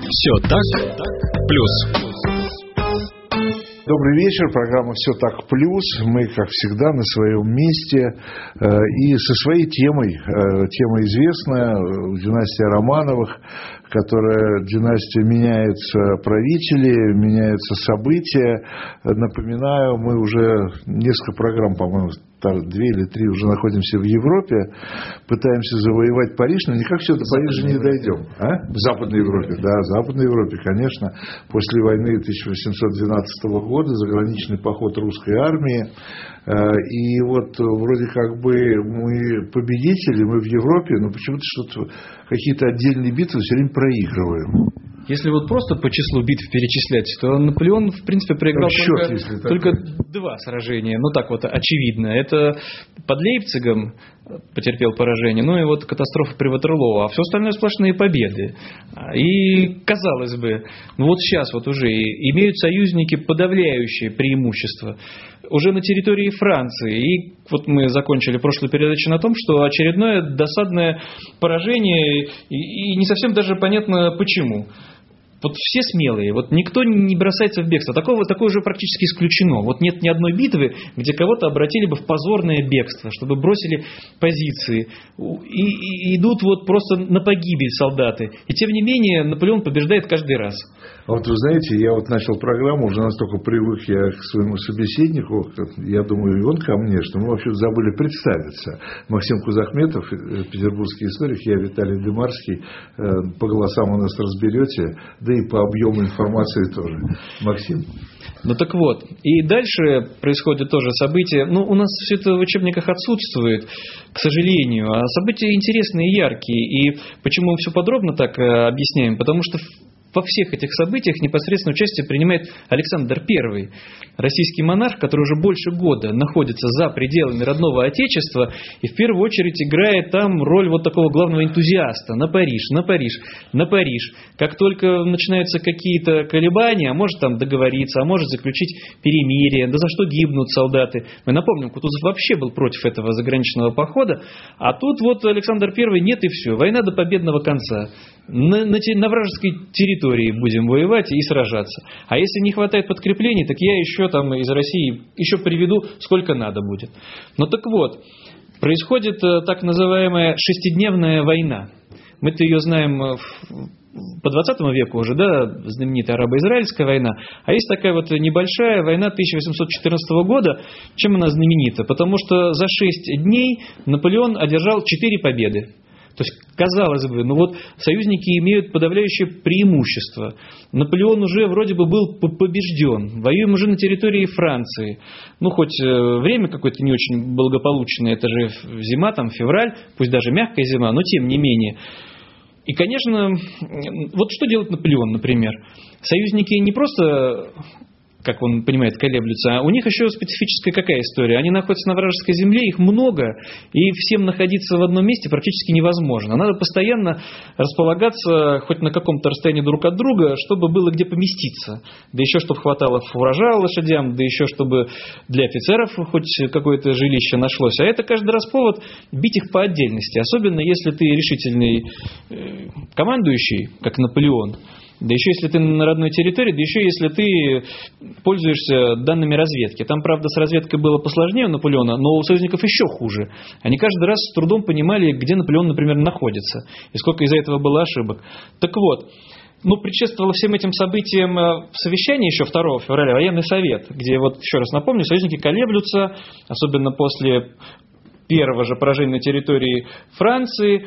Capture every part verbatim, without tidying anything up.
Все так, плюс. Добрый вечер, программа «Все так плюс». Мы, как всегда, на своем месте э, и со своей темой. Э, тема известная, династия Романовых, которая династия меняется правители, меняются события. Напоминаю, мы уже несколько программ, по-моему, две или три уже находимся в Европе, пытаемся завоевать Париж, но никак все до Парижа не дойдем. А? В Западной Европе, да, в Западной Европе, конечно. После войны тысяча восемьсот двенадцатого года заграничный поход русской армии. И вот вроде как бы мы победители, мы в Европе, но почему-то что-то, какие-то отдельные битвы все время проигрываем. Если вот просто по числу битв перечислять, то Наполеон, в принципе, проиграл счет, только, только два сражения. Ну, так вот, очевидно. Это под Лейпцигом потерпел поражение, ну и вот катастрофа при Ватерлоо, а все остальное сплошные победы. И, казалось бы, ну вот сейчас вот уже имеют союзники подавляющее преимущество уже на территории Франции. И вот мы закончили прошлую передачу на том, что очередное досадное поражение, и, и не совсем даже понятно почему. Вот все смелые, вот никто не бросается в бегство. Такого, такое уже практически исключено. Вот нет ни одной битвы, где кого-то обратили бы в позорное бегство, чтобы бросили позиции. И, и идут вот просто на погибель солдаты. И тем не менее Наполеон побеждает каждый раз. А вот вы знаете, я вот начал программу, уже настолько привык я к своему собеседнику, я думаю, и он ко мне, что мы вообще забыли представиться. Максим Кузахметов, петербургский историк, я Виталий Демарский. По голосам у нас разберете, да и по объему информации тоже. Максим. Ну так вот, и дальше происходит тоже события, ну у нас все это в учебниках отсутствует, к сожалению, а события интересные и яркие. И почему мы все подробно так объясняем? Потому что во всех этих событиях непосредственно участие принимает Александр Первый, российский монарх, который уже больше года находится за пределами родного отечества и в первую очередь играет там роль вот такого главного энтузиаста. На Париж, на Париж, на Париж. Как только начинаются какие-то колебания, а может там договориться, а может заключить перемирие, да за что гибнут солдаты. Мы напомним, Кутузов вообще был против этого заграничного похода, а тут вот Александр Первый нет и все. Война до победного конца. На, на, на вражеской территории будем воевать и сражаться. А если не хватает подкреплений, так я еще там из России еще приведу сколько надо будет. Ну так вот, происходит так называемая шестидневная война. Мы-то ее знаем по двадцатому веку уже, да, знаменитая арабо-израильская война. А есть такая вот небольшая война тысяча восемьсот четырнадцатого года. Чем она знаменита? Потому что за шесть дней Наполеон одержал четыре победы. То есть, казалось бы, ну вот союзники имеют подавляющее преимущество. Наполеон уже вроде бы был побежден. Воюем уже на территории Франции. Ну, хоть время какое-то не очень благополучное. Это же зима, там февраль, пусть даже мягкая зима, но тем не менее. И, конечно, вот что делает Наполеон, например? Союзники не просто, как он понимает, колеблются, а у них еще специфическая какая история? Они находятся на вражеской земле, их много, и всем находиться в одном месте практически невозможно. Надо постоянно располагаться хоть на каком-то расстоянии друг от друга, чтобы было где поместиться. Да еще, чтобы хватало фуража лошадям, да еще, чтобы для офицеров хоть какое-то жилище нашлось. А это каждый раз повод бить их по отдельности. Особенно, если ты решительный командующий, как Наполеон. Да еще если ты на родной территории, да еще если ты пользуешься данными разведки. Там, правда, с разведкой было посложнее у Наполеона, но у союзников еще хуже. Они каждый раз с трудом понимали, где Наполеон, например, находится, и сколько из-за этого было ошибок. Так вот, ну, предшествовало всем этим событиям совещание еще второго февраля, военный совет, где, вот еще раз напомню, союзники колеблются, особенно после первого же поражения на территории Франции.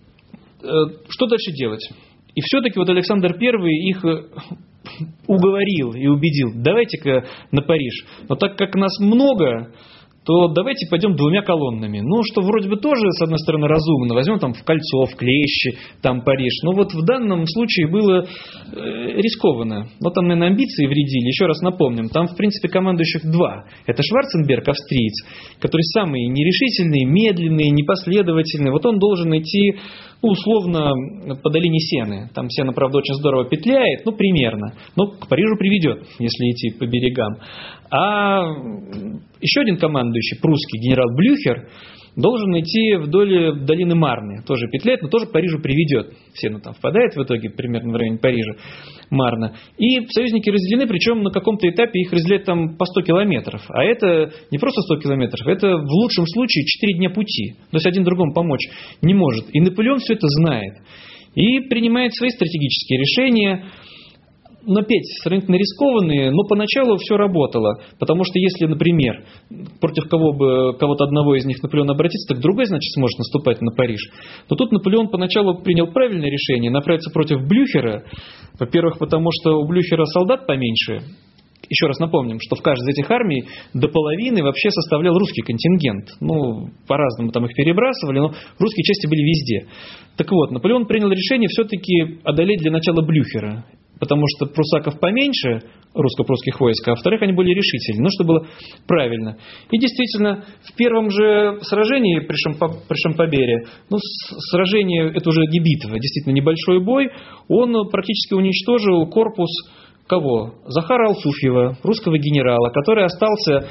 Что дальше делать? И все-таки вот Александр Первый их уговорил и убедил, давайте-ка на Париж. Но так как нас много, то давайте пойдем двумя колоннами. Ну, что вроде бы тоже, с одной стороны, разумно. Возьмем там в Кольцо, в Клещи, там Париж. Но вот в данном случае было э, рискованно. Но там, наверное, амбиции вредили. Еще раз напомним, там, в принципе, командующих два. Это Шварценберг, австриец, который самый нерешительный, медленный, непоследовательный. Вот он должен идти, ну, условно, по долине Сены. Там Сена, правда, очень здорово петляет, ну, примерно. Но к Парижу приведет, если идти по берегам. А еще один командующий, прусский генерал Блюхер, должен идти вдоль долины Марны. Тоже петляет, но тоже к Парижу приведет. Сена там впадает в итоге примерно в районе Парижа, Марна. И союзники разделены, причем на каком-то этапе их разделяют там по сто километров. А это не просто сто километров, это в лучшем случае четыре дня пути. То есть один другому помочь не может. И Наполеон все это знает. И принимает свои стратегические решения. Но опять сравнительно рискованные, но поначалу все работало. Потому что если, например, против кого бы, кого-то одного из них Наполеон обратится, так другой, значит, сможет наступать на Париж. Но тут Наполеон поначалу принял правильное решение направиться против Блюхера. Во-первых, потому что у Блюхера солдат поменьше. Еще раз напомним, что в каждой из этих армий до половины вообще составлял русский контингент. Ну, по-разному там их перебрасывали, но русские части были везде. Так вот, Наполеон принял решение все-таки одолеть для начала Блюхера. Потому что прусаков поменьше, русско-прусских войск, а во-вторых, они более решительны. Ну, что было правильно. И действительно, в первом же сражении при, Шампо, при Шампобере, ну, сражение, это уже не битва, действительно небольшой бой, он практически уничтожил корпус кого? Захара Алсуфьева, русского генерала, который остался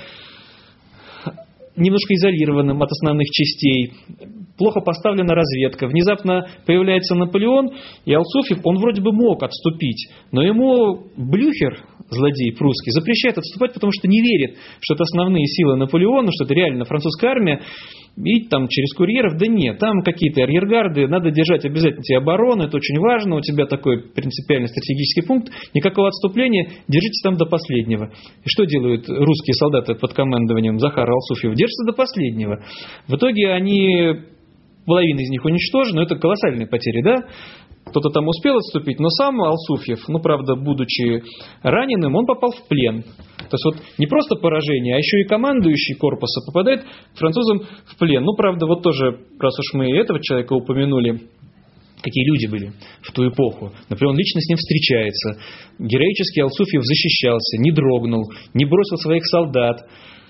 немножко изолированным от основных частей. Плохо поставлена разведка. Внезапно появляется Наполеон, и Алсуфьев, он вроде бы мог отступить, но ему Блюхер, злодей прусский, запрещает отступать, потому что не верит, что это основные силы Наполеона, что это реально французская армия, и там через курьеров, да нет, там какие-то арьергарды, надо держать обязательно тебе оборону, это очень важно, у тебя такой принципиальный стратегический пункт, никакого отступления, держитесь там до последнего. И что делают русские солдаты под командованием Захара Алсуфьева? Держатся до последнего. В итоге они, половина из них уничтожена, но это колоссальные потери, да? Кто-то там успел отступить, но сам Алсуфьев, ну, правда, будучи раненым, он попал в плен. То есть вот не просто поражение, а еще и командующий корпуса попадает к французам в плен. Ну, правда, вот тоже, раз уж мы этого человека упомянули, какие люди были в ту эпоху. Наполеон лично с ним встречается. Героически Алсуфьев защищался, не дрогнул, не бросил своих солдат.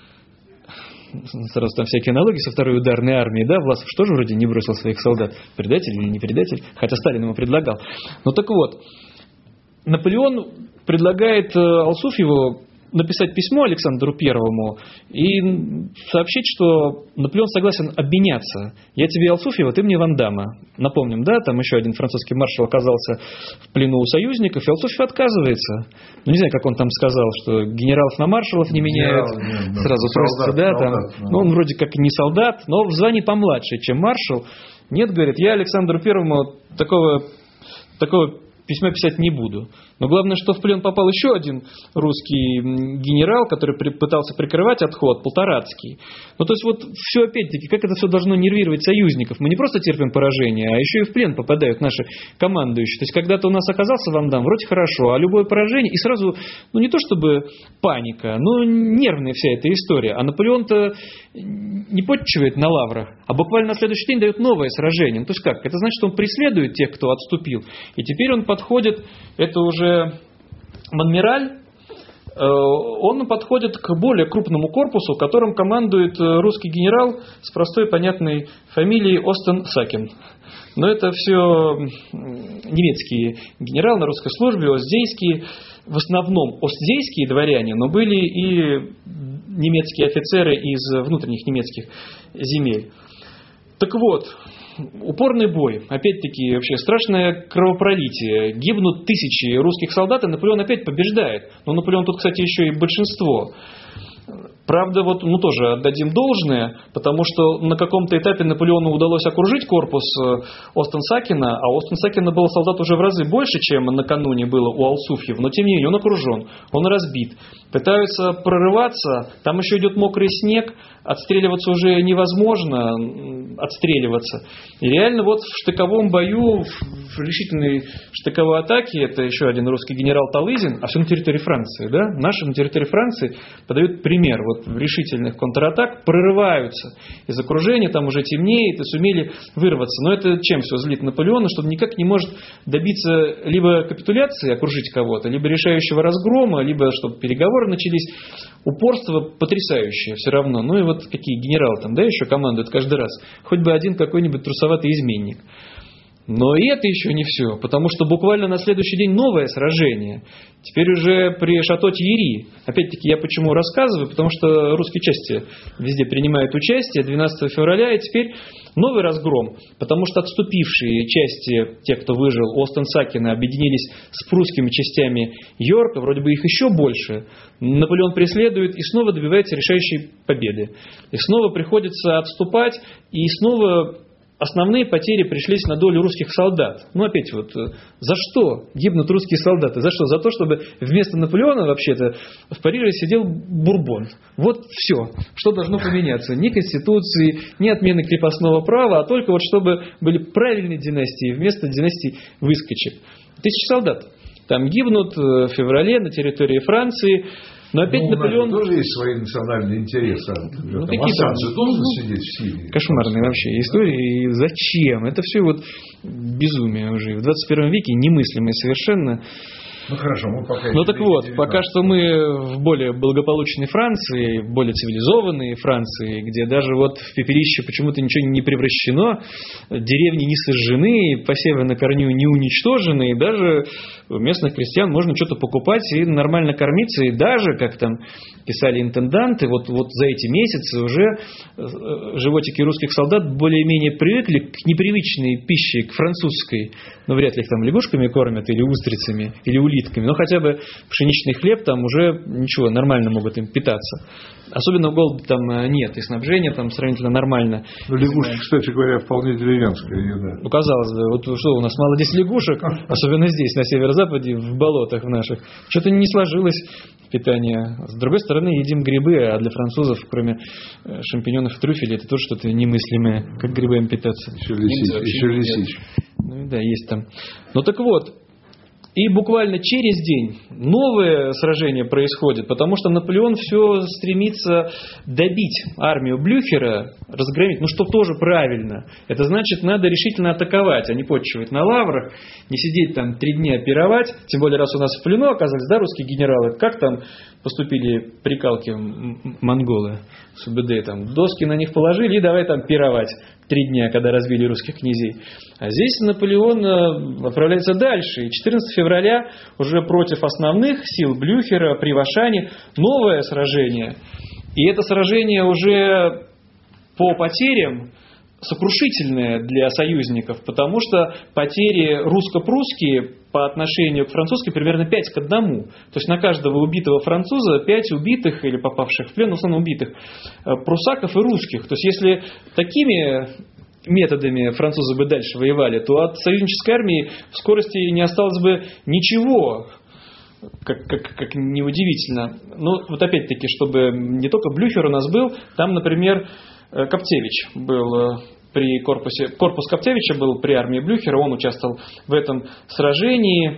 Сразу там всякие аналогии со второй ударной армией, да, Власов тоже вроде не бросил своих солдат, предатель или не предатель, хотя Сталин ему предлагал. Ну так вот, Наполеон предлагает Алсуфьеву написать письмо Александру Первому и сообщить, что Наполеон согласен обменяться. Я тебе Алсуфьева, ты мне Вандама. Напомним, да, там еще один французский маршал оказался в плену у союзников, и Алсуфьев отказывается. Ну, не знаю, как он там сказал, что генералов на маршалов не меняют. Генерал, нет, сразу просится, да, там. Ну, он вроде как не солдат, но в звании помладше, чем маршал. Нет, говорит, я Александру Первому такого, такого письма писать не буду. Но главное, что в плен попал еще один русский генерал, который пытался прикрывать отход, Полторацкий. Ну, то есть, вот все опять-таки, как это все должно нервировать союзников. Мы не просто терпим поражение, а еще и в плен попадают наши командующие. То есть, когда-то у нас оказался Вандам, вроде хорошо, а любое поражение, и сразу, ну, не то чтобы паника, но нервная вся эта история. А Наполеон-то не подчивает на лаврах, а буквально на следующий день дает новое сражение. Ну, то есть, как? Это значит, что он преследует тех, кто отступил. И теперь он подходит, это уже Монмираль, он подходит к более крупному корпусу, которым командует русский генерал с простой понятной фамилией Остен-Сакен. Но это все немецкие генералы на русской службе, остзейские, в основном остзейские дворяне, но были и немецкие офицеры из внутренних немецких земель. Так вот, упорный бой, опять-таки, вообще страшное кровопролитие, гибнут тысячи русских солдат, и Наполеон опять побеждает. Но Наполеон тут, кстати, еще и большинство. Правда, вот мы тоже отдадим должное, потому что на каком-то этапе Наполеону удалось окружить корпус Остен-Сакена, а у Остен-Сакена было солдат уже в разы больше, чем накануне было у Алсуфьева, но тем не менее он окружен, он разбит. Пытаются прорываться, там еще идет мокрый снег, отстреливаться уже невозможно, отстреливаться. И реально вот в штыковом бою, в решительной штыковой атаке, это еще один русский генерал Талызин, а все на территории Франции, да? Наши на территории Франции подают пример. Вот в решительных контратак прорываются из окружения, там уже темнеет, и сумели вырваться. Но это чем все злит Наполеона, что он никак не может добиться либо капитуляции, окружить кого-то, либо решающего разгрома, либо чтобы переговоры начались. Упорство потрясающее все равно. Ну и вот какие генералы там, да, еще командуют каждый раз. Хоть бы один какой-нибудь трусоватый изменник. Но и это еще не все, потому что буквально на следующий день новое сражение. Теперь уже при Шато-Тьерри. Опять-таки я почему рассказываю, потому что русские части везде принимают участие двенадцатого февраля, и теперь новый разгром, потому что отступившие части, те, кто выжил, Остен-Сакена, объединились с прусскими частями Йорка, вроде бы их еще больше. Наполеон преследует и снова добивается решающей победы. И снова приходится отступать, и снова основные потери пришлись на долю русских солдат. Ну, опять вот, за что гибнут русские солдаты? За что? За то, чтобы вместо Наполеона, вообще-то, в Париже сидел Бурбон. Вот все, что должно поменяться. Ни конституции, ни отмены крепостного права, а только вот чтобы были правильные династии вместо династий выскочек. Тысячи солдат там гибнут в феврале на территории Франции. Но опять ну, Наполеон... тоже есть свои национальные интересы. Ну, там Асад же должен сидеть в Сирии. Кошмарные вообще истории. И зачем? Это все вот безумие уже. В двадцать первом веке немыслимое совершенно. Ну хорошо, мы пока... Ну так вот, пока что мы в более благополучной Франции, в более цивилизованной Франции, где даже вот в пепелище почему-то ничего не превращено, деревни не сожжены, посевы на корню не уничтожены, и даже у местных крестьян можно что-то покупать и нормально кормиться, и даже, как там писали интенданты, вот, вот за эти месяцы уже животики русских солдат более-менее привыкли к непривычной пище, к французской, но вряд ли их там лягушками кормят, или устрицами, или улитками, но хотя бы пшеничный хлеб там уже ничего, нормально могут им питаться. Особенно голода там нет, и снабжение там сравнительно нормально. Ну, лягушки, кстати говоря, вполне деревенская еда. Ну, казалось бы, вот что у нас мало здесь лягушек, особенно здесь, на северо-западе, в болотах в наших. Что-то не сложилось питание. С другой стороны, едим грибы, а для французов, кроме шампиньонов и трюфелей, это тоже что-то немыслимое. Как грибы им питаться? Еще лисички. Еще лисички. Ну да, есть там. Ну так вот. И буквально через день новое сражение происходит, потому что Наполеон все стремится добить армию Блюхера, разгромить, ну что тоже правильно. Это значит, надо решительно атаковать, а не почивать на лаврах, не сидеть там три дня пировать. Тем более, раз у нас в плену оказались, да, русские генералы, как там поступили прикалки монголы с УБД, там доски на них положили и давай там пировать три дня, когда разбили русских князей. А здесь Наполеон отправляется дальше. И четырнадцатого февраля уже против основных сил Блюхера при Вашане новое сражение. И это сражение уже по потерям сокрушительное для союзников, потому что потери русско-прусские по отношению к французской примерно пять к одному. То есть на каждого убитого француза пять убитых или попавших в плен, в основном убитых прусаков и русских. То есть если такими методами французы бы дальше воевали, то от союзнической армии в скорости не осталось бы ничего. Как, как, как неудивительно. Но вот опять-таки, чтобы не только Блюхер у нас был, там, например, Коптевич был при корпусе, корпус Коптевича был при армии Блюхера, он участвовал в этом сражении.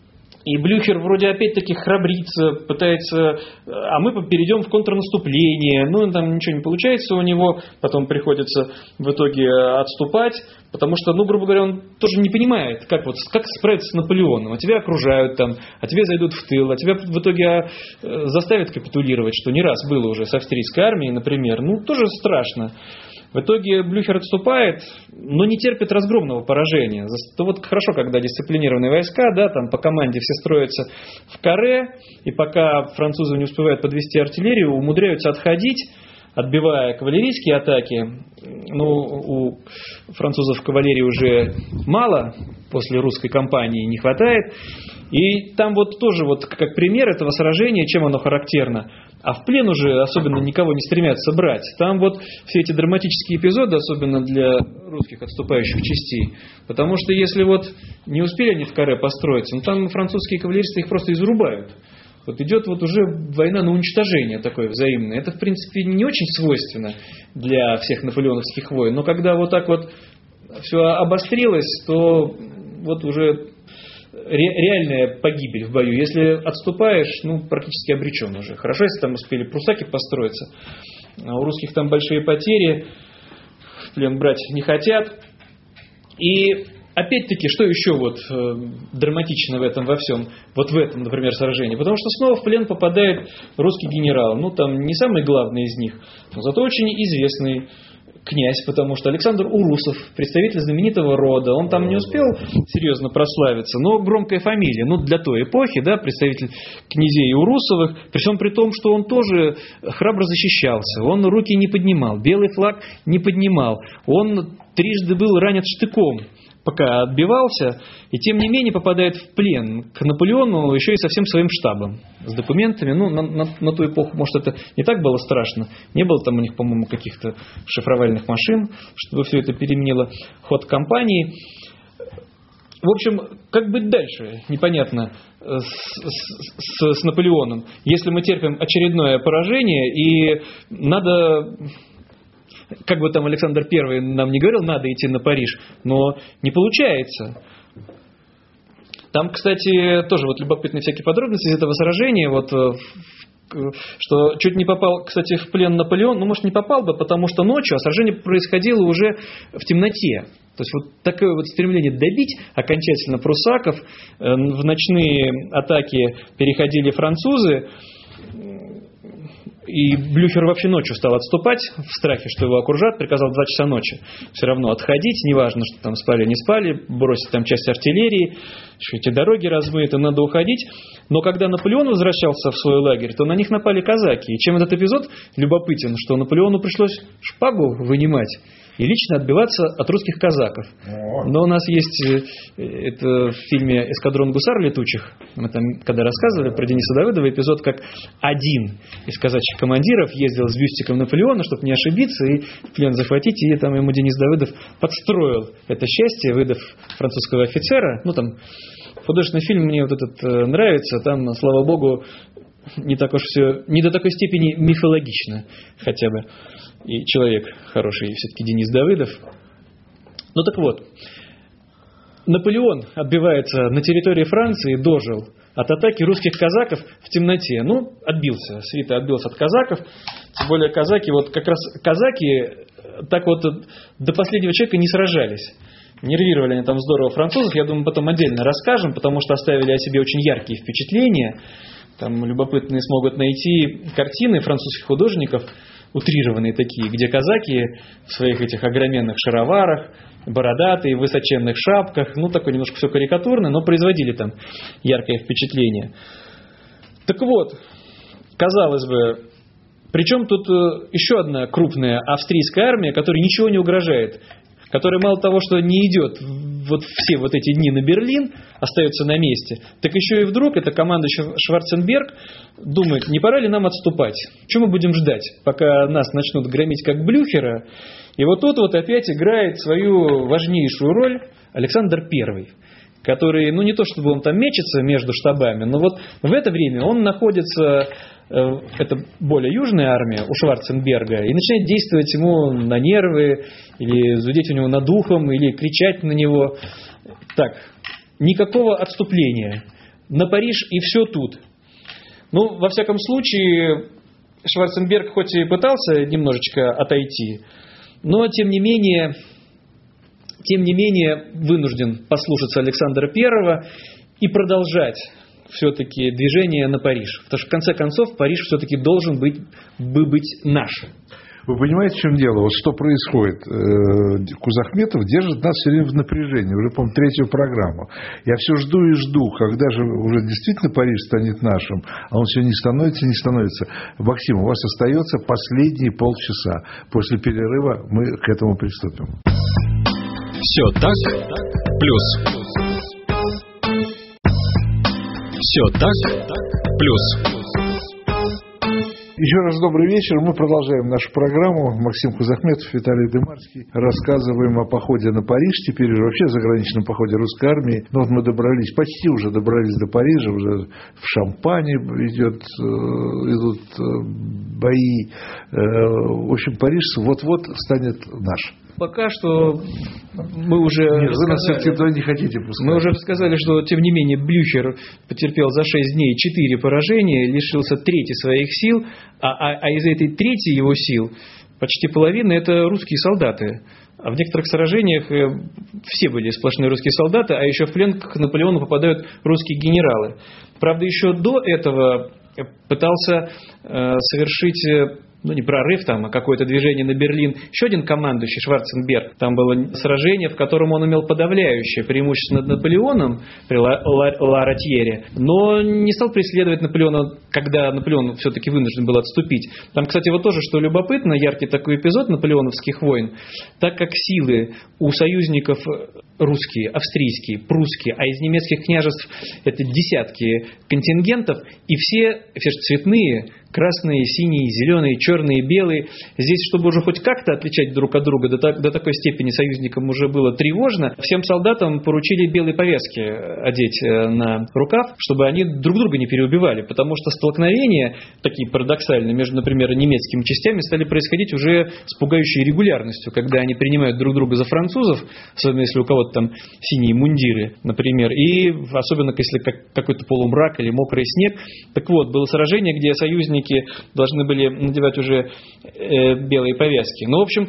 И Блюхер вроде опять-таки храбрится, пытается, а мы перейдем в контрнаступление. Ну, там ничего не получается у него, потом приходится в итоге отступать, потому что, ну, грубо говоря, он тоже не понимает, как, вот, как справиться с Наполеоном. А тебя окружают там, а тебе зайдут в тыл, а тебя в итоге заставят капитулировать, что не раз было уже с австрийской армией, например. Ну, тоже страшно. В итоге Блюхер отступает, но не терпит разгромного поражения. То вот хорошо, когда дисциплинированные войска, да, там по команде все строятся в каре, и пока французы не успевают подвести артиллерию, умудряются отходить, отбивая кавалерийские атаки. Ну, у французов кавалерии уже мало, после русской кампании не хватает. И там вот тоже вот как пример этого сражения, чем оно характерно. А в плен уже особенно никого не стремятся брать. Там вот все эти драматические эпизоды, особенно для русских отступающих частей. Потому что если вот не успели они в каре построиться, ну там французские кавалеристы их просто изрубают. Вот идет вот уже война на уничтожение такое взаимное. Это в принципе не очень свойственно для всех наполеоновских войн. Но когда вот так вот все обострилось, то вот уже реальная погибель в бою. Если отступаешь, ну, практически обречен уже. Хорошо, если там успели прусаки построиться, а у русских там большие потери, в плен брать не хотят. И опять-таки, что еще вот э, драматично в этом во всем, вот в этом, например, сражении? Потому что снова в плен попадает русский генерал. Ну, там не самый главный из них, но зато очень известный князь, потому что Александр Урусов, представитель знаменитого рода, он там не успел серьезно прославиться, но громкая фамилия, ну, для той эпохи, да, представитель князей Урусовых, при всем при том, что он тоже храбро защищался, он руки не поднимал, белый флаг не поднимал, он трижды был ранен штыком, пока отбивался, и тем не менее попадает в плен к Наполеону еще и со всем своим штабом, с документами. Ну, на, на, на ту эпоху, может, это не так было страшно. Не было там у них, по-моему, каких-то шифровальных машин, чтобы все это переменило ход кампании. В общем, как быть дальше, непонятно, с, с, с Наполеоном, если мы терпим очередное поражение, и надо... Как бы там Александр Первый нам не говорил, надо идти на Париж, но не получается. Там, кстати, тоже вот любопытные всякие подробности из этого сражения, вот, что чуть не попал, кстати, в плен Наполеон, ну, может, не попал бы, потому что ночью, а сражение происходило уже в темноте. То есть вот такое вот стремление добить окончательно прусаков, в ночные атаки переходили французы, и Блюхер вообще ночью стал отступать в страхе, что его окружат, приказал в два часа ночи все равно отходить, неважно, что там спали, не спали, бросить там часть артиллерии, что эти дороги размыты, надо уходить. Но когда Наполеон возвращался в свой лагерь, то на них напали казаки. И чем этот эпизод любопытен, что Наполеону пришлось шпагу вынимать и лично отбиваться от русских казаков. Но у нас есть это в фильме «Эскадрон гусар летучих». Мы там, когда рассказывали про Дениса Давыдова, эпизод, как один из казачьих командиров ездил с бюстиком Наполеона, чтобы не ошибиться, и в плен захватить. И там ему Денис Давыдов подстроил это счастье, выдав французского офицера. Ну, там художественный фильм мне вот этот э, нравится. Там, слава богу, не так уж все, не до такой степени мифологично хотя бы. И человек хороший, все-таки Денис Давыдов. Ну так вот, Наполеон отбивается на территории Франции, дожил от атаки русских казаков в темноте. Ну, отбился, свита отбился от казаков. Тем более казаки, вот как раз казаки так вот до последнего человека не сражались. Нервировали они там здорово французов. Я думаю, потом отдельно расскажем, потому что оставили о себе очень яркие впечатления. Там любопытные смогут найти картины французских художников, утрированные такие, где казаки в своих этих огроменных шароварах, бородатые, в высоченных шапках, ну, такое немножко все карикатурно, но производили там яркое впечатление. Так вот, казалось бы, причем тут еще одна крупная австрийская армия, которой ничего не угрожает, которая мало того, что не идет вот все вот эти дни на Берлин, остается на месте, так еще и вдруг эта команда Шварценберг думает, не пора ли нам отступать? Чего мы будем ждать, пока нас начнут громить как Блюхера? И вот тут вот опять играет свою важнейшую роль Александр Первый, который, ну не то чтобы он там мечется между штабами, но вот в это время он находится, это более южная армия у Шварценберга, и начинает действовать ему на нервы, или зудеть у него над ухом, или кричать на него. Так, никакого отступления. На Париж и все тут. Ну, во всяком случае, Шварценберг хоть и пытался немножечко отойти, но тем не менее, тем не менее вынужден послушаться Александра Первого и продолжать все-таки движение на Париж. Потому что в конце концов Париж все-таки должен быть, быть наш. Вы понимаете, в чем дело? Вот что происходит? Кузахметов держит нас все время в напряжении. Уже, по-моему, третью программу. Я все жду и жду, когда же уже действительно Париж станет нашим, а он все не становится, не становится. Максим, у вас остается последние полчаса. После перерыва мы к этому приступим. Все так, плюс. Все так, плюс. Еще раз добрый вечер. Мы продолжаем нашу программу. Максим Кузахметов, Виталий Дымарский. Рассказываем о походе на Париж. Теперь уже вообще заграничном походе русской армии. Ну вот мы добрались, почти уже добрались до Парижа. Уже в Шампане идет, идут бои. В общем, Париж вот-вот станет наш. Пока что мы уже Нет, вы нас рассказали, все-таки туда не хотите пускать. мы уже рассказали, что тем не менее Блюхер потерпел за шесть дней четыре поражения, лишился трети своих сил, а, а, а из этой трети его сил почти половина это русские солдаты. А в некоторых сражениях все были сплошные русские солдаты, а еще в плен к Наполеону попадают русские генералы. Правда, еще до этого пытался э, совершить ну не прорыв там, а какое-то движение на Берлин. Еще один командующий, Шварценберг, там было сражение, в котором он имел подавляющее преимущество над Наполеоном при Ла-Ратьере, но не стал преследовать Наполеона, когда Наполеон все-таки вынужден был отступить. Там, кстати, вот тоже, что любопытно, яркий такой эпизод наполеоновских войн, так как силы у союзников русские, австрийские, прусские, а из немецких княжеств это десятки контингентов, и все, все же цветные, красные, синие, зеленые, черные, белые. Здесь, чтобы уже хоть как-то отличать друг от друга, до, так, до такой степени союзникам уже было тревожно, всем солдатам поручили белые повязки одеть на рукав, чтобы они друг друга не переубивали, потому что столкновения, такие парадоксальные, между, например, немецкими частями стали происходить уже с пугающей регулярностью, когда они принимают друг друга за французов, особенно если у кого-то там синие мундиры, например, и особенно если как, какой-то полумрак или мокрый снег. Так вот, было сражение, где союзники должны были надевать уже э, белые повязки. Ну, в общем,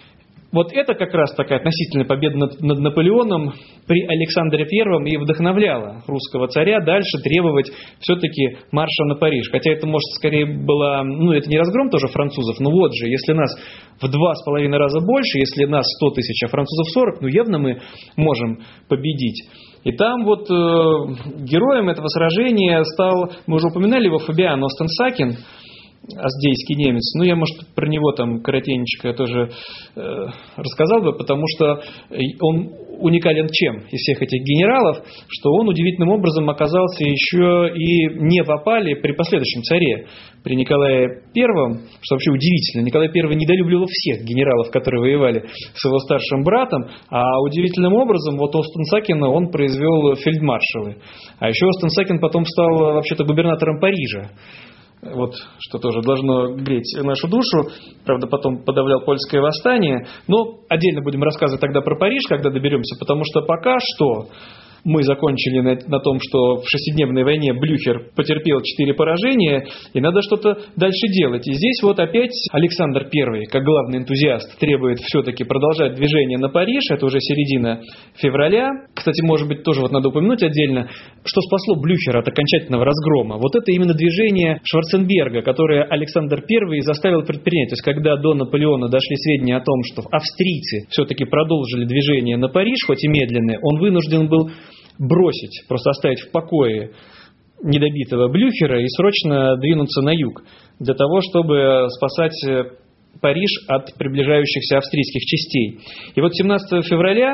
вот это как раз такая относительная победа над, над Наполеоном при Александре Первом и вдохновляла русского царя дальше требовать все-таки марша на Париж. Хотя это, может, скорее было, ну, это не разгром тоже французов, но вот же, если нас в два с половиной раза больше, если нас сто тысяч, а французов сорок, ну, явно мы можем победить. И там вот э, героем этого сражения стал, мы уже упоминали его, Фабиан Остенсакен, аздейский немец. Ну, я, может, про него там коротенечко тоже э, рассказал бы, потому что он уникален чем из всех этих генералов, что он удивительным образом оказался еще и не в опале при последующем царе, при Николае Первом, что вообще удивительно. Николай Первый недолюбливал всех генералов, которые воевали с его старшим братом, а удивительным образом вот Остенсакена он произвел фельдмаршалы. А еще Остенсакен потом стал вообще-то губернатором Парижа. Вот, что тоже должно греть нашу душу. Правда, потом подавлял польское восстание. Но отдельно будем рассказывать тогда про Париж, когда доберемся, потому что пока что мы закончили на, на том, что в шестидневной войне Блюхер потерпел четыре поражения, и надо что-то дальше делать. И здесь вот опять Александр Первый, как главный энтузиаст, требует все-таки продолжать движение на Париж. Это уже середина февраля. Кстати, может быть, тоже вот надо упомянуть отдельно, что спасло Блюхера от окончательного разгрома. Вот это именно движение Шварценберга, которое Александр Первый заставил предпринять. То есть, когда до Наполеона дошли сведения о том, что австрийцы все-таки продолжили движение на Париж, хоть и медленное, он вынужден был бросить, просто оставить в покое недобитого Блюхера и срочно двинуться на юг, для того, чтобы спасать Париж от приближающихся австрийских частей. И вот семнадцатого февраля,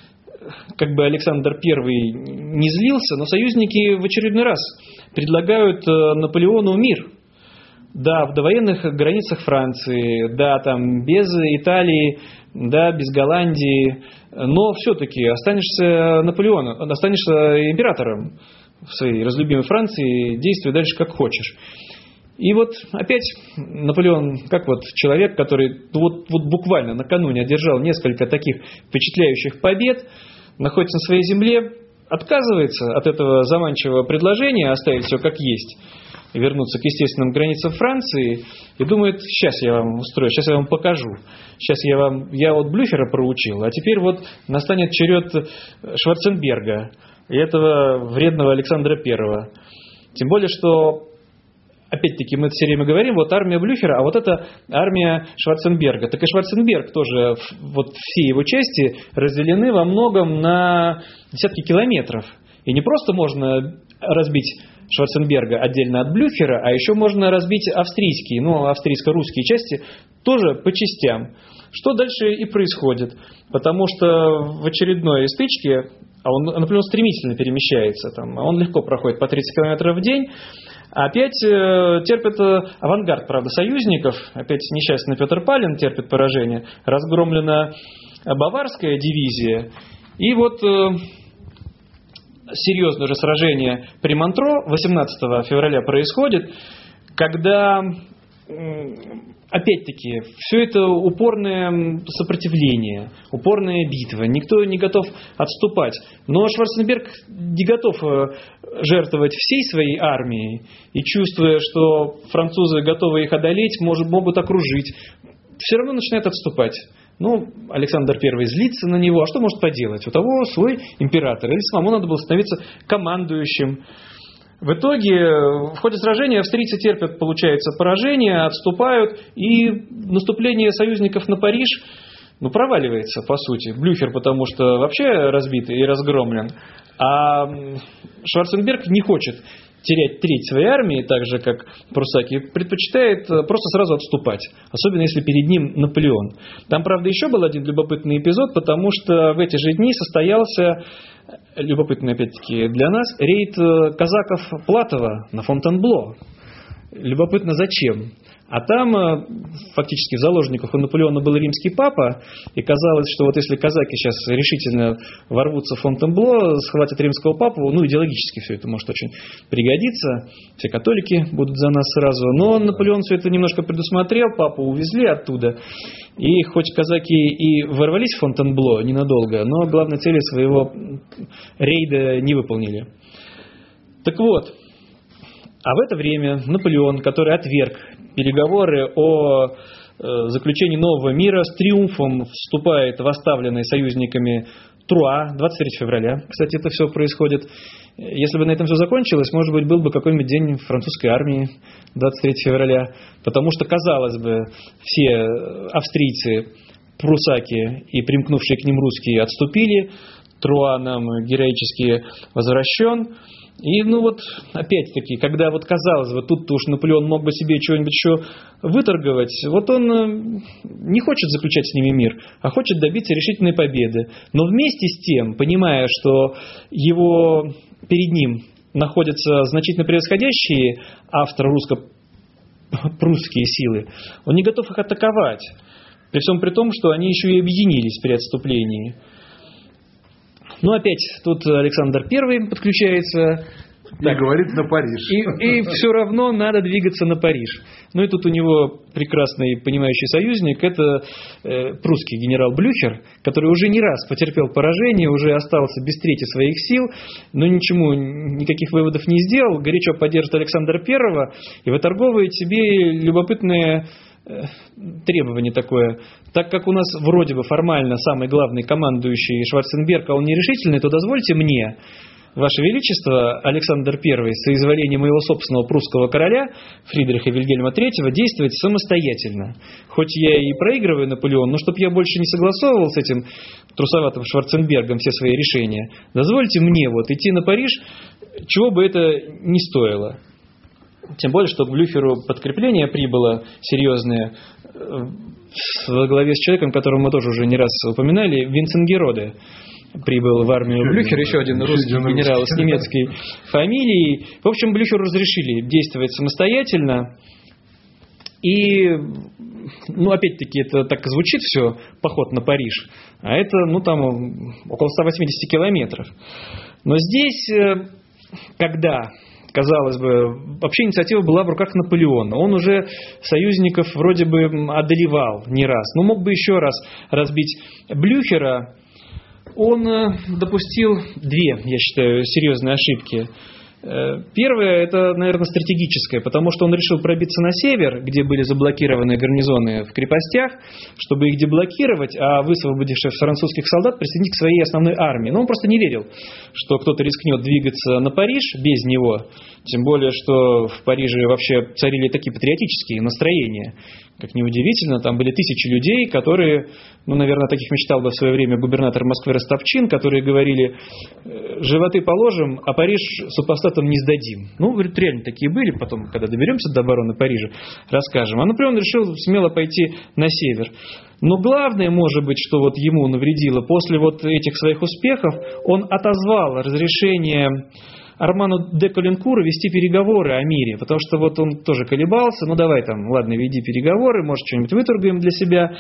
как бы Александр Первый не злился, но союзники в очередной раз предлагают Наполеону мир. Да, в довоенных границах Франции, да, там без Италии, да, без Голландии, но все-таки останешься Наполеоном, останешься императором в своей разлюбимой Франции, действуй дальше как хочешь. И вот опять Наполеон, как вот человек, который вот, вот буквально накануне одержал несколько таких впечатляющих побед, находится на своей земле, отказывается от этого заманчивого предложения оставить все как есть, вернуться к естественным границам Франции и думает, сейчас я вам устрою, сейчас я вам покажу. Сейчас я вам, я вот Блюхера проучил, а теперь вот настанет черед Шварценберга и этого вредного Александра Первого. Тем более, что, опять-таки, мы это все время говорим, вот армия Блюхера, а вот это армия Шварценберга. Так и Шварценберг тоже, вот все его части разделены во многом на десятки километров. И не просто можно разбить Шварценберга отдельно от Блюхера, а еще можно разбить австрийские, ну, австрийско-русские части тоже по частям. Что дальше и происходит, потому что в очередной стычке, а он, Наполеон стремительно перемещается, там, он легко проходит по тридцать километров в день, опять э, терпит авангард, правда, союзников, опять несчастный Петр Палин терпит поражение, разгромлена баварская дивизия, и вот... Э, серьезное же сражение при Монтро восемнадцатого февраля происходит, когда, опять-таки, все это упорное сопротивление, упорная битва, никто не готов отступать. Но Шварценберг не готов жертвовать всей своей армией, и чувствуя, что французы готовы их одолеть, может, могут окружить, все равно начинает отступать. Ну, Александр Первый злится на него, а что может поделать? У того свой император, или самому надо было становиться командующим. В итоге, в ходе сражения австрийцы терпят, получается, поражение, отступают, и наступление союзников на Париж, ну, проваливается, по сути. Блюхер, потому что вообще разбит и разгромлен, а Шварценберг не хочет терять треть своей армии, так же, как прусаки, предпочитает просто сразу отступать, особенно если перед ним Наполеон. Там, правда, еще был один любопытный эпизод, потому что в эти же дни состоялся, любопытный, опять-таки, для нас, рейд казаков Платова на Фонтенбло. Любопытно, зачем? А там, фактически, в заложниках у Наполеона был римский папа, и казалось, что вот если казаки сейчас решительно ворвутся в Фонтенбло, схватят римского папу, ну, идеологически все это может очень пригодиться, все католики будут за нас сразу. Но Наполеон все это немножко предусмотрел, папу увезли оттуда, и хоть казаки и ворвались в Фонтенбло ненадолго, но главной цели своего рейда не выполнили. Так вот, а в это время Наполеон, который отверг переговоры о э, заключении нового мира, с триумфом вступает в оставленные союзниками Труа, двадцать третьего февраля, кстати, это все происходит. Если бы на этом все закончилось, может быть, был бы какой-нибудь день французской армии, двадцать третьего февраля, потому что, казалось бы, все австрийцы, прусаки и примкнувшие к ним русские отступили, Труа нам героически возвращен. И, ну вот, опять-таки, когда вот казалось бы, тут-то уж Наполеон мог бы себе что-нибудь еще выторговать, вот он не хочет заключать с ними мир, а хочет добиться решительной победы. Но вместе с тем, понимая, что его перед ним находятся значительно превосходящие австро-русско-прусские силы, он не готов их атаковать, при всем при том, что они еще и объединились при отступлении. Ну, опять тут Александр Первый подключается. И так, говорит на Париж. И, и все равно надо двигаться на Париж. Ну и тут у него прекрасный понимающий союзник, это э, прусский генерал Блюхер, который уже не раз потерпел поражение, уже остался без трети своих сил, но ничему, никаких выводов не сделал, горячо поддержит Александра Первого и выторговывает себе любопытное требование такое. Так как у нас вроде бы формально самый главный командующий Шварценберг, а он нерешительный, то дозвольте мне, Ваше Величество, Александр Первый, с соизволения моего собственного прусского короля Фридриха Вильгельма Третьего, действовать самостоятельно. Хоть я и проигрываю Наполеон, но чтобы я больше не согласовывал с этим трусоватым Шварценбергом все свои решения, дозвольте мне вот идти на Париж, чего бы это ни стоило. Тем более, что к Блюхеру подкрепление прибыло серьезное во главе с человеком, которого мы тоже уже не раз упоминали, Винценгероде. Прибыл в армию Блюхер, еще один русский генерал с немецкой фамилией. В общем, Блюхеру разрешили действовать самостоятельно. И, ну, опять-таки, это так звучит все, поход на Париж. А это, ну, там, около ста восьмидесяти километров. Но здесь, когда... Казалось бы, вообще инициатива была в руках Наполеона. Он уже союзников вроде бы одолевал не раз. Но мог бы еще раз разбить Блюхера. Он допустил две, я считаю, серьезные ошибки. Первое, это, наверное, стратегическое, потому что он решил пробиться на север, где были заблокированы гарнизоны в крепостях, чтобы их деблокировать, а высвободивших французских солдат присоединить к своей основной армии. Но он просто не верил, что кто-то рискнет двигаться на Париж без него, тем более, что в Париже вообще царили такие патриотические настроения. Как ни удивительно, там были тысячи людей, которые, ну, наверное, таких мечтал бы в свое время губернатор Москвы Ростовчин, которые говорили: животы положим, а Париж супостатам не сдадим. Ну, говорит, реально такие были, потом, когда доберемся до обороны Парижа, расскажем. А Наполеон решил смело пойти на север. Но главное, может быть, что вот ему навредило, после вот этих своих успехов, он отозвал разрешение Арману де Калинкуру вести переговоры о мире, потому что вот он тоже колебался, ну давай там, ладно, веди переговоры, может что-нибудь выторгуем для себя.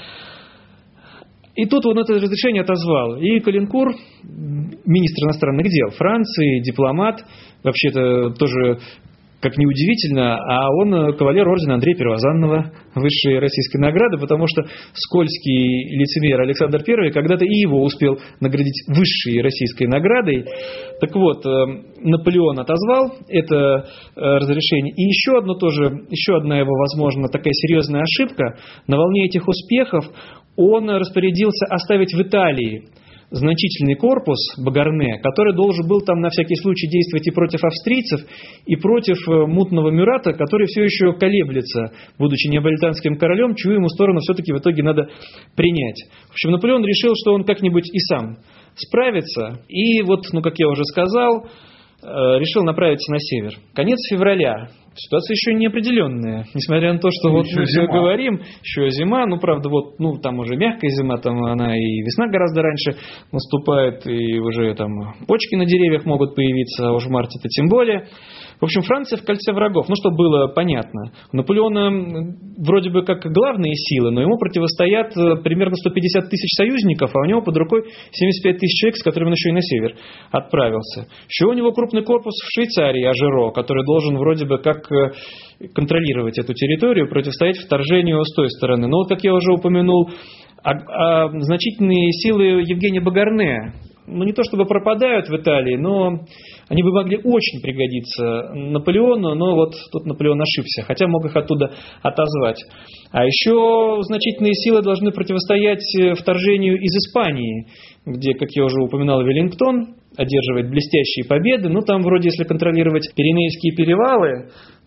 И тут он это разрешение отозвал. И Калинкур, министр иностранных дел Франции, дипломат, вообще-то тоже, как ни удивительно, а он кавалер ордена Андрея Первозданного, высшей российской награды, потому что скользкий лицемер Александр Первый когда-то и его успел наградить высшей российской наградой. Так вот, Наполеон отозвал это разрешение. И еще одно тоже, еще одна его, возможно, такая серьезная ошибка. На волне этих успехов он распорядился оставить в Италии значительный корпус Багарне, который должен был там на всякий случай действовать и против австрийцев, и против мутного Мюрата, который все еще колеблется, будучи неаполитанским королем, чью ему сторону все-таки в итоге надо принять. В общем, Наполеон решил, что он как-нибудь и сам справится, и вот, ну, как я уже сказал, решил направиться на север. Конец февраля. Ситуация еще неопределенная, несмотря на то, что вот мы все говорим, еще зима, ну, правда, вот, ну, там уже мягкая зима, там она и весна гораздо раньше наступает, и уже там почки на деревьях могут появиться, а уж в марте-то тем более. В общем, Франция в кольце врагов. Ну, чтобы было понятно. У Наполеона вроде бы как главные силы, но ему противостоят примерно сто пятьдесят тысяч союзников, а у него под рукой семьдесят пять тысяч человек, с которыми он еще и на север отправился. Еще у него крупный корпус в Швейцарии, Ажеро, который должен вроде бы как контролировать эту территорию, противостоять вторжению с той стороны. Но вот, как я уже упомянул, а, а значительные силы Евгения Багарне, ну, не то чтобы пропадают в Италии, но они бы могли очень пригодиться Наполеону, но вот тут Наполеон ошибся, хотя мог их оттуда отозвать. А еще значительные силы должны противостоять вторжению из Испании, где, как я уже упоминал, Веллингтон одерживает блестящие победы, но там вроде, если контролировать Пиренейские перевалы,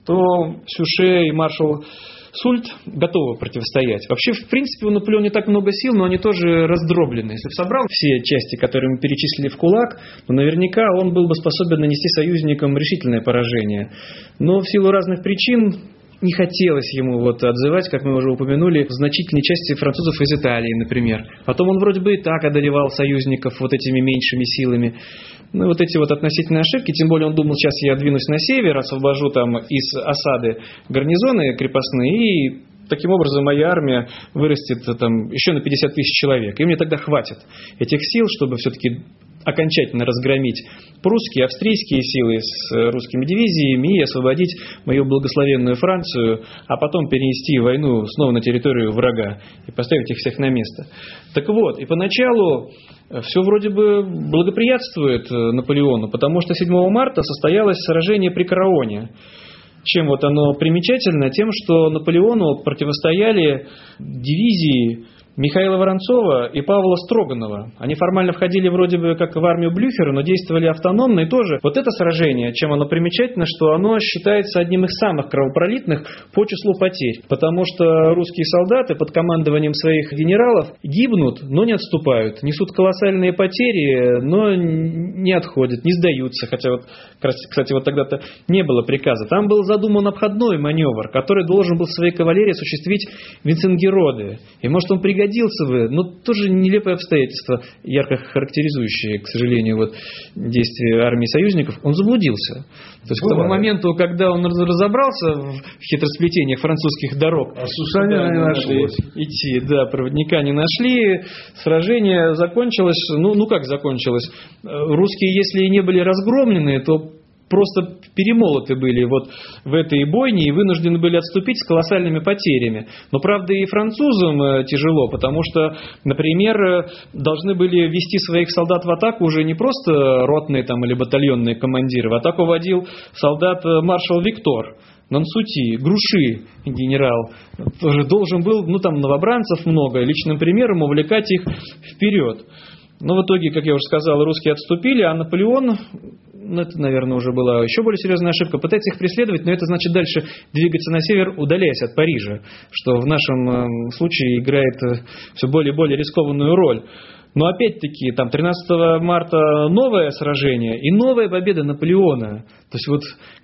то Сюше и маршал Сульт готовы противостоять. Вообще, в принципе, у Наполеона не так много сил, но они тоже раздроблены. Если бы собрал все части, которые мы перечислили в кулак, то наверняка он был бы способен нанести союзникам решительное поражение. Но в силу разных причин не хотелось ему вот отзывать, как мы уже упомянули, в значительной части французов из Италии, например. Потом он вроде бы и так одолевал союзников вот этими меньшими силами. Ну, вот эти вот относительные ошибки, тем более он думал, сейчас я двинусь на север, освобожу там из осады гарнизоны крепостные, и таким образом моя армия вырастет там еще на пятьдесят тысяч человек. И мне тогда хватит этих сил, чтобы все-таки окончательно разгромить прусские, австрийские силы с русскими дивизиями и освободить мою благословенную Францию, а потом перенести войну снова на территорию врага и поставить их всех на место. Так вот, и поначалу все вроде бы благоприятствует Наполеону, потому что седьмого марта состоялось сражение при Караоне. Чем вот оно примечательно? Тем, что Наполеону противостояли дивизии Михаила Воронцова и Павла Строганова. Они формально входили вроде бы как в армию Блюхера, но действовали автономно и тоже. Вот это сражение, чем оно примечательно, что оно считается одним из самых кровопролитных по числу потерь. Потому что русские солдаты под командованием своих генералов гибнут, но не отступают. Несут колоссальные потери, но не отходят, не сдаются. Хотя вот, кстати, вот тогда-то не было приказа. Там был задуман обходной маневр, который должен был в своей кавалерии осуществить Винценгероде. И может он пригодился бы, но тоже нелепые обстоятельства, ярко характеризующие, к сожалению, вот, действия армии союзников. Он заблудился. То есть, Бывает. К тому моменту, когда он разобрался в хитросплетениях французских дорог, а Сусанина не нашлось. Идти, да, проводника не нашли, сражение закончилось, ну, ну как закончилось? Русские, если и не были разгромлены, то просто перемолоты были вот в этой бойне и вынуждены были отступить с колоссальными потерями. Но, правда, и французам тяжело, потому что, например, должны были вести своих солдат в атаку уже не просто ротные там, или батальонные командиры. В атаку водил солдат маршал Виктор. Нансути, Груши, генерал, тоже должен был, ну там новобранцев много, личным примером увлекать их вперед. Но в итоге, как я уже сказал, русские отступили, а Наполеон, ну это, наверное, уже была еще более серьезная ошибка, пытается их преследовать, но это значит дальше двигаться на север, удаляясь от Парижа, что в нашем случае играет все более и более рискованную роль. Но опять-таки, там тринадцатого марта новое сражение и новая победа Наполеона. То есть вот,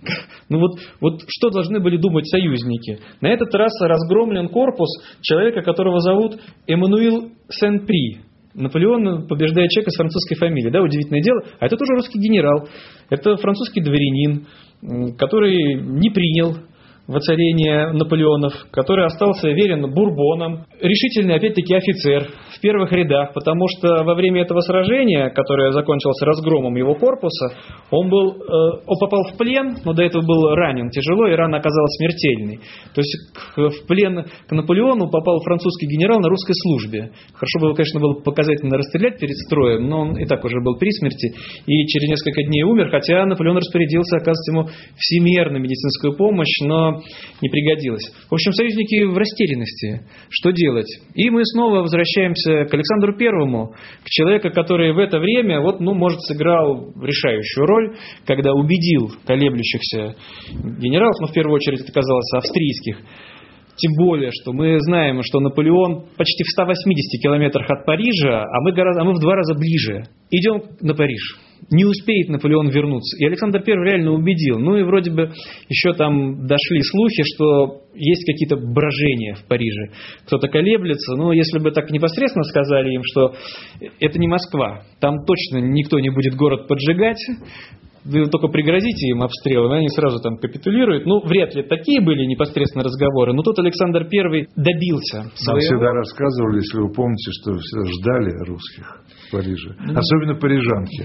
ну вот, вот что должны были думать союзники? На этот раз разгромлен корпус человека, которого зовут Эммануил Сен-При. Наполеон побеждает человека с французской фамилией, да, удивительное дело. А это тоже русский генерал, это французский дворянин, который не принял воцарение Наполеонов, который остался верен Бурбонам. Решительный, опять-таки, офицер в первых рядах, потому что во время этого сражения, которое закончилось разгромом его корпуса, он, был, э, он попал в плен, но до этого был ранен тяжело, и рана оказалась смертельной. То есть к, в плен к Наполеону попал французский генерал на русской службе. Хорошо было, конечно, было показательно расстрелять перед строем, но он и так уже был при смерти, и через несколько дней умер, хотя Наполеон распорядился оказать ему всемирную медицинскую помощь, но оно не пригодилось. В общем, союзники в растерянности. Что делать? И мы снова возвращаемся к Александру Первому, к человеку, который в это время, вот, ну, может, сыграл решающую роль, когда убедил колеблющихся генералов, но в первую очередь это казалось австрийских. Тем более, что мы знаем, что Наполеон почти в ста восьмидесяти километрах от Парижа, а мы, гораздо, а мы в два раза ближе. Идем на Париж. Не успеет Наполеон вернуться. И Александр Первый реально убедил. Ну и вроде бы еще там дошли слухи, что есть какие-то брожения в Париже. Кто-то колеблется. Но если бы так непосредственно сказали им, что это не Москва, там точно никто не будет город поджигать, вы только пригрозите им обстрелом, и они сразу там капитулируют. Ну, вряд ли такие были непосредственно разговоры. Но тут Александр Первый добился своего. Нам всегда рассказывали, если вы помните, что всегда ждали русских в Париже. Ну, особенно парижанки.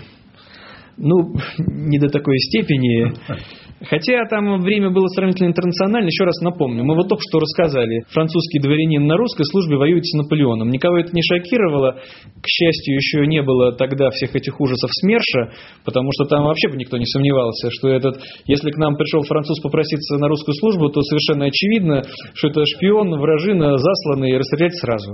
Ну, не до такой степени. Хотя там время было сравнительно интернационально. Еще раз напомню, мы вот только что рассказали. Французский дворянин на русской службе воюет с Наполеоном. Никого это не шокировало. К счастью, еще не было тогда всех этих ужасов СМЕРШа, потому что там вообще бы никто не сомневался, что этот, если к нам пришел француз попроситься на русскую службу, то совершенно очевидно, что это шпион, вражина, засланный, и расстрелять сразу.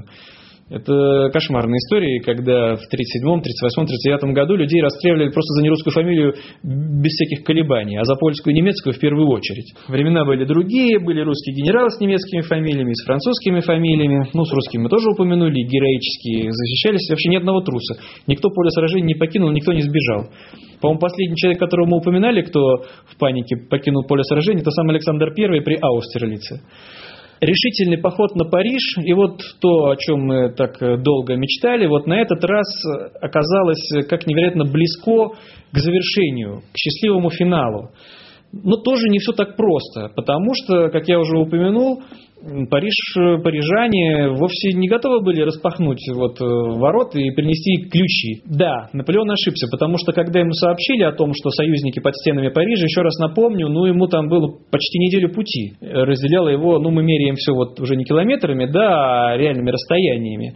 Это кошмарные истории, когда в тридцать седьмом, тридцать восьмом, тридцать девятом году людей расстреливали просто за нерусскую фамилию без всяких колебаний, а за польскую и немецкую в первую очередь. Времена были другие, были русские генералы с немецкими фамилиями, с французскими фамилиями, ну, с русскими мы тоже упомянули, героические, защищались вообще ни одного труса. Никто поле сражений не покинул, никто не сбежал. По-моему, последний человек, которого мы упоминали, кто в панике покинул поле сражений, это сам Александр Первый при Аустерлице. Решительный поход на Париж, и вот то, о чем мы так долго мечтали, вот на этот раз оказалось как невероятно близко к завершению, к счастливому финалу. Но тоже не все так просто, потому что, как я уже упомянул, Париж, парижане вовсе не готовы были распахнуть вот ворота и принести ключи. Да, Наполеон ошибся, потому что когда ему сообщили о том, что союзники под стенами Парижа, еще раз напомню, ну ему там было почти неделю пути. Разделяло его, ну мы меряем все вот уже не километрами, да, а реальными расстояниями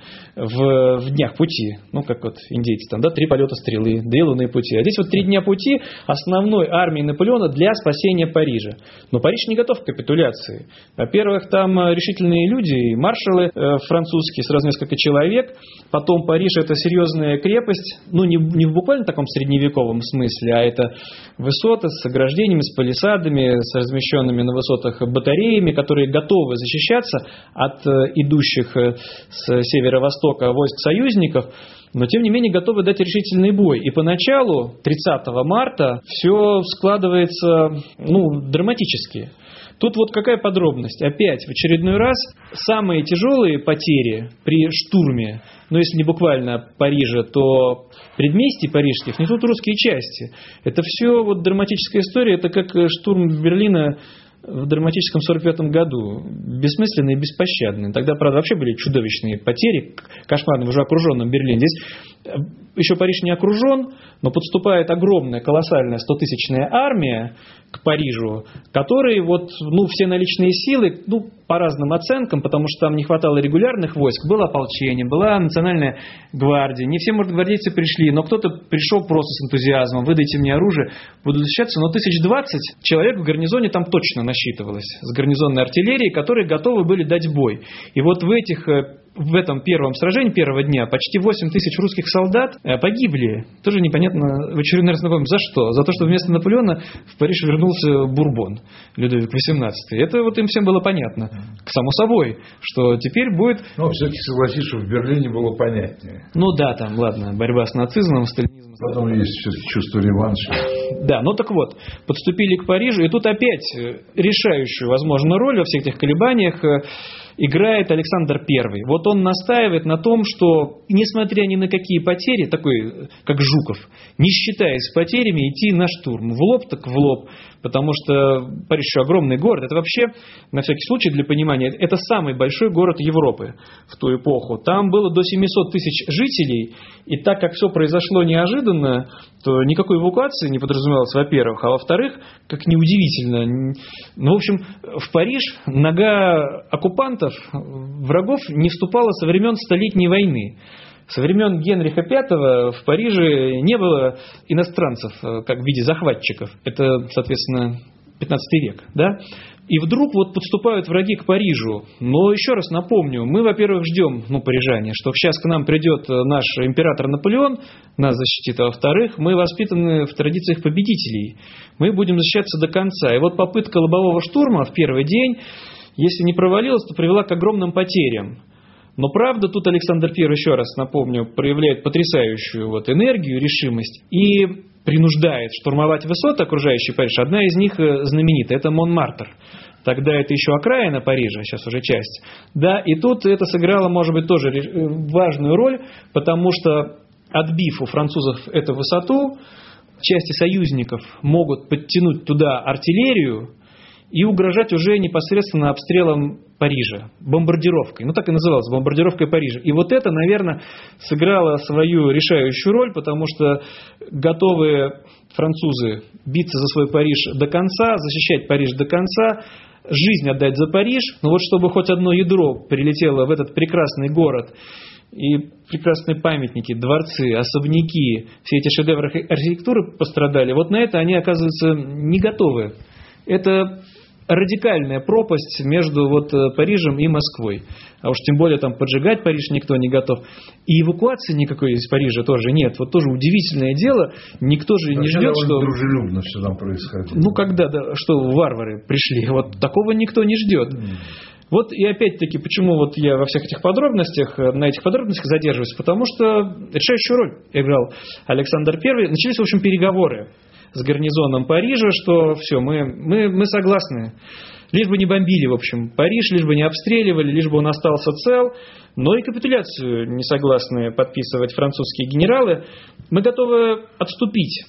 в, в днях пути. Ну как вот индейцы там, да, три полета стрелы, две лунные пути. А здесь вот три дня пути основной армии Наполеона для спасения Парижа. Но Париж не готов к капитуляции. Во-первых, там решительные люди, маршалы э, французские, сразу несколько человек. Потом Париж — это серьезная крепость, ну не, не в буквально таком средневековом смысле, а это высоты с ограждениями, с палисадами, с размещенными на высотах батареями, которые готовы защищаться от э, идущих э, с северо-востока войск союзников, но тем не менее готовы дать решительный бой. И поначалу, тридцатого марта, все складывается ну, драматически. Тут вот какая подробность. Опять, в очередной раз, самые тяжелые потери при штурме, ну если не буквально Парижа, то предместий парижских несут русские части. Это все вот драматическая история, это как штурм Берлина в драматическом сорок пятом году. Бессмысленный и беспощадный. Тогда, правда, вообще были чудовищные потери, кошмарные, уже окруженном Берлине. Здесь еще Париж не окружен, но подступает огромная, колоссальная стотысячная армия к Парижу, которые вот, ну, все наличные силы, ну, по разным оценкам, потому что там не хватало регулярных войск, было ополчение, была национальная гвардия, не все, может, гвардейцы пришли, но кто-то пришел просто с энтузиазмом, выдайте мне оружие, буду защищаться, но тысяч двадцать человек в гарнизоне там точно насчитывалось, с гарнизонной артиллерией, которые готовы были дать бой. И вот в этих... В этом первом сражении, первого дня, почти восемь тысяч русских солдат погибли. Тоже непонятно, в очередной раз напомню, за что? За то, что вместо Наполеона в Париж вернулся Бурбон, Людовик восемнадцатый. Это вот им всем было понятно. Само собой, что теперь будет... Ну, все-таки согласись, что в Берлине было понятнее. Ну да, там, ладно, борьба с нацизмом, сталинизмом. Потом есть все-таки чувство реванша. Да, ну так вот, подступили к Парижу, и тут опять решающую, возможно, роль во всех этих колебаниях играет Александр Первый. Вот он настаивает на том, что, несмотря ни на какие потери, такой, как Жуков, не считаясь потерями, идти на штурм. В лоб так в лоб, потому что Париж еще огромный город. Это вообще, на всякий случай, для понимания, это самый большой город Европы в ту эпоху. Там было до семисот тысяч жителей, и так как все произошло неожиданно, то никакой эвакуации не подразумевалось, во-первых, а во-вторых, как неудивительно, ну, в общем, в Париж нога оккупантов, врагов не вступала со времен Столетней войны. Со времен Генриха Пятого в Париже не было иностранцев, как в виде захватчиков. Это, соответственно, пятнадцатый век, да? И вдруг вот подступают враги к Парижу. Но еще раз напомню, мы, во-первых, ждем, ну, парижане, что сейчас к нам придет наш император Наполеон, нас защитит, а во-вторых, мы воспитаны в традициях победителей. Мы будем защищаться до конца. И вот попытка лобового штурма в первый день, если не провалилась, то привела к огромным потерям. Но правда, тут Александр Первый, еще раз напомню, проявляет потрясающую вот энергию, решимость и принуждает штурмовать высоты, окружающие Париж. Одна из них знаменитая, это Монмартр. Тогда это еще окраина Парижа, сейчас уже часть. Да, и тут это сыграло, может быть, тоже важную роль, потому что, отбив у французов эту высоту, части союзников могут подтянуть туда артиллерию и угрожать уже непосредственно обстрелом Парижа, бомбардировкой. Ну, так и называлось, бомбардировкой Парижа. И вот это, наверное, сыграло свою решающую роль, потому что готовые французы биться за свой Париж до конца, защищать Париж до конца, жизнь отдать за Париж, но вот чтобы хоть одно ядро прилетело в этот прекрасный город, и прекрасные памятники, дворцы, особняки, все эти шедевры архитектуры пострадали, вот на это они, оказывается, не готовы. Это радикальная пропасть между вот Парижем и Москвой. А уж тем более там поджигать Париж никто не готов. И эвакуации никакой из Парижа тоже нет. Вот тоже удивительное дело. Никто же не ждет, что... дружелюбно все там происходит. Ну, когда, да, что варвары пришли. Вот такого никто не ждет. Mm. Вот и опять-таки, почему вот я во всех этих подробностях, на этих подробностях задерживаюсь? Потому что решающую роль играл Александр Первый. Начались, в общем, переговоры с гарнизоном Парижа, что все, мы, мы, мы согласны. Лишь бы не бомбили, в общем, Париж, лишь бы не обстреливали, лишь бы он остался цел. Но и капитуляцию не согласны подписывать французские генералы. Мы готовы отступить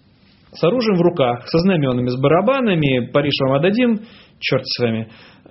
с оружием в руках, со знаменами, с барабанами. Париж вам отдадим, черт с вами.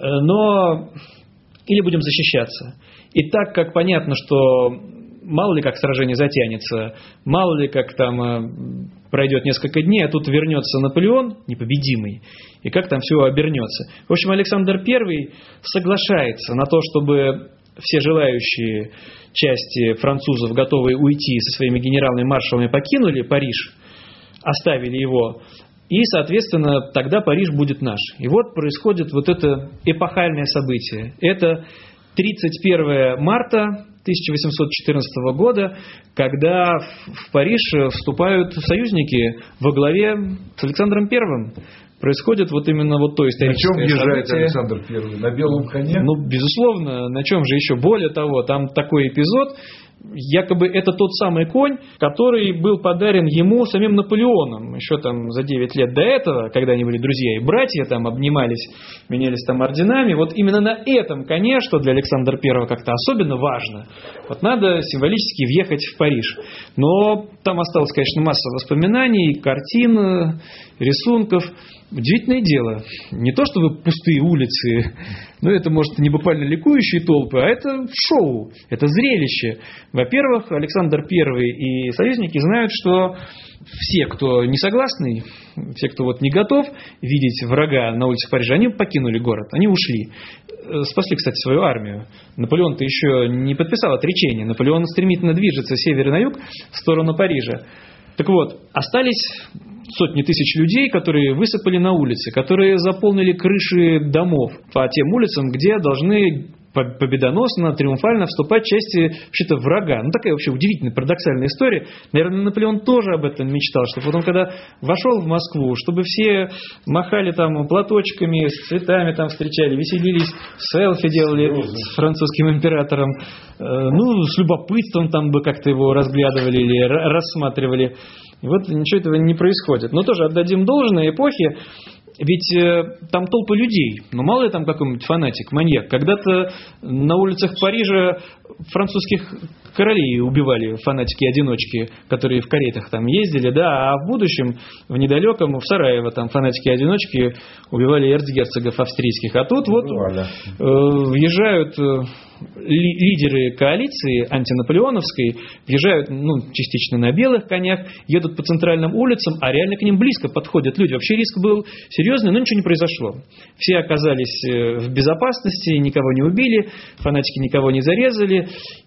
Но или будем защищаться. И так как понятно, что мало ли как сражение затянется, мало ли как там пройдет несколько дней, а тут вернется Наполеон непобедимый, и как там все обернется. В общем, Александр Первый соглашается на то, чтобы все желающие части французов, готовые уйти со своими генералами и маршалами, покинули Париж, оставили его, и, соответственно, тогда Париж будет наш. И вот происходит вот это эпохальное событие. Это тридцать первое марта тысяча восемьсот четырнадцатого года, когда в Париж вступают союзники во главе с Александром Первым. Происходит вот именно вот то историческое событие. На чем въезжает Александр Первый? На белом коне? Ну, безусловно, на чем же еще? Более того, там такой эпизод, якобы это тот самый конь, который был подарен ему самим Наполеоном. Еще там за девять лет до этого, когда они были друзья и братья, там обнимались, менялись там орденами. Вот именно на этом коне, что для Александра Первого как-то особенно важно, вот надо символически въехать в Париж. Но там осталось, конечно, масса воспоминаний, картин, рисунков. Удивительное дело. Не то, что вы пустые улицы, но это, может, не буквально ликующие толпы, а это шоу, это зрелище. Во-первых, Александр Первый и союзники знают, что все, кто не согласны, все, кто вот не готов видеть врага на улицах Парижа, они покинули город, они ушли. Спасли, кстати, свою армию. Наполеон-то еще не подписал отречение. Наполеон стремительно движется с севера на юг в сторону Парижа. Так вот, остались сотни тысяч людей, которые высыпали на улицы, которые заполнили крыши домов по тем улицам, где должны победоносно, триумфально вступать части вообще-то врага. Ну, такая вообще удивительная, парадоксальная история. Наверное, Наполеон тоже об этом мечтал, что потом, когда вошел в Москву, чтобы все махали там платочками, с цветами там встречали, веселились, селфи делали с французским императором, ну, с любопытством там бы как-то его разглядывали или рассматривали. И вот ничего этого не происходит. Но тоже отдадим должное эпохе, ведь э, там толпы людей, но мало ли там какой-нибудь фанатик, маньяк. Когда-то на улицах Парижа французских королей убивали фанатики-одиночки, которые в каретах там ездили, да, а в будущем, в недалеком, в Сараево, там фанатики-одиночки убивали эрцгерцогов австрийских. А тут вот э, въезжают э, ли, лидеры коалиции антинаполеоновской, въезжают, ну, частично на белых конях, едут по центральным улицам, а реально к ним близко подходят люди. Вообще риск был серьезный, но ничего не произошло. Все оказались в безопасности, никого не убили, фанатики никого не зарезали,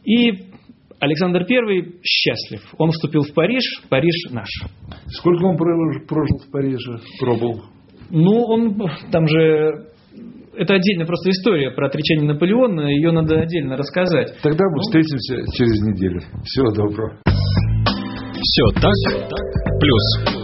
и Александр Первый счастлив. Он вступил в Париж, Париж наш. Сколько он прожил в Париже? Пробыл? Ну, он там же... Это отдельная просто история про отречение Наполеона, ее надо отдельно рассказать. Тогда мы ну, встретимся через неделю. Всего доброго. Все так, плюс.